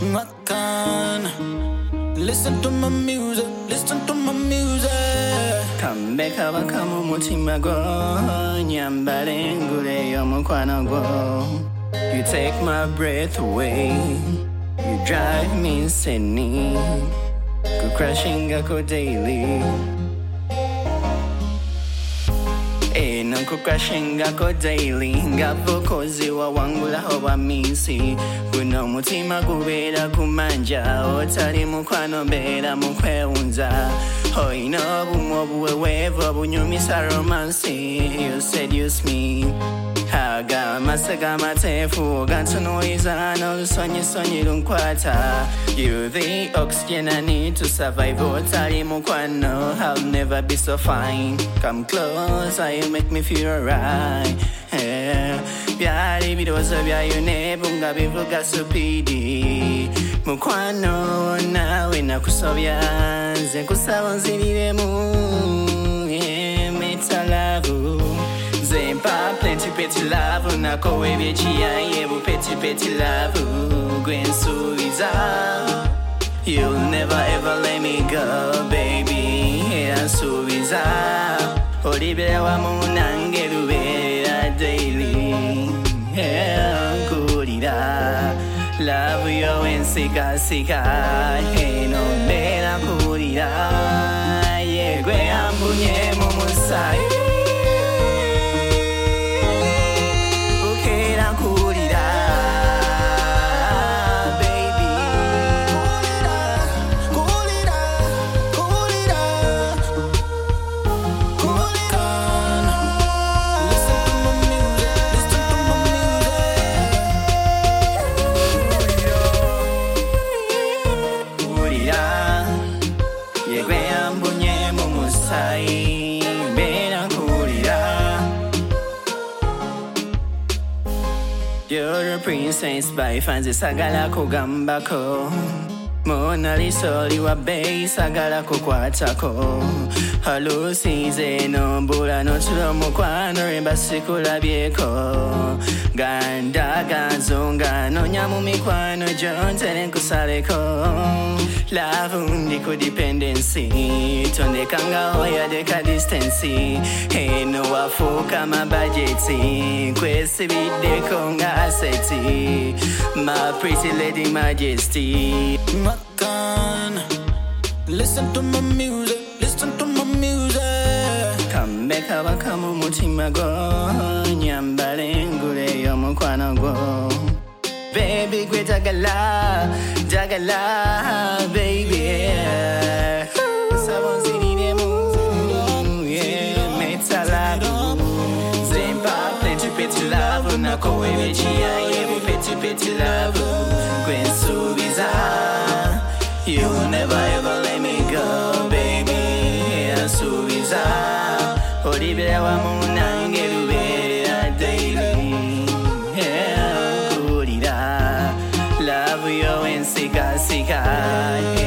Makan. Listen to my music, listen to my music. Come back, come umutima gwo nyambale nguleyo mukwano gwo. You take my breath away, you drive me insane. Go crashing go daily. Nko crashing go daily. Ngavukozi wawangula hoba misi. Guno mutima gubera kumanja. Otari mukwano bera mukweunza. Hoino bumo buwewevo bunyumisa romansi. You seduce me. Haga masaga matefu gantunoiza no sonyi lunkwata. You the oxygen I need to survive. Otari mukwano, I'll never be so fine. Come closer, you make me feel alright. Byari biroza byayone bunga bivuga supidi. Mukwano nawe nakusobya nze kusaba nziriremu. Metalavu Zempa plenty love Nako webye chiyaye bu peti love Gwen suiza You'll never ever let me go baby Suiza Olibera wa munange lubera daily Kurira Love yo ensika no bera kurira Yegwe ambunye mu musai You're a princess by fancy sagala kugambako. Mona Lisa liwa bay sagala kukwatako. Halusize no mbula no tulo mukwano remba sikula bieko. Ganda ganzonga no nyamu mikwano jonte nkusaleko. Love ndiko dependency. Tonde kanga hoya deka distance. Hey no wafuka mabajeti. Kwesi bideko nga aseti. My pretty lady majesty. Makan. Listen to my music, listen to my music. Come back, come umutima gwo nyambale nguleyo mukwano gwo. Baby gwe dagala baby. Sabonziriremu metalavu Zempa plenty love Nako webye chiyaye bu peti love Gwen subiza You'll never ever let me go baby Subiza Olibera wa munange lubera daily Kurira Love yo ensika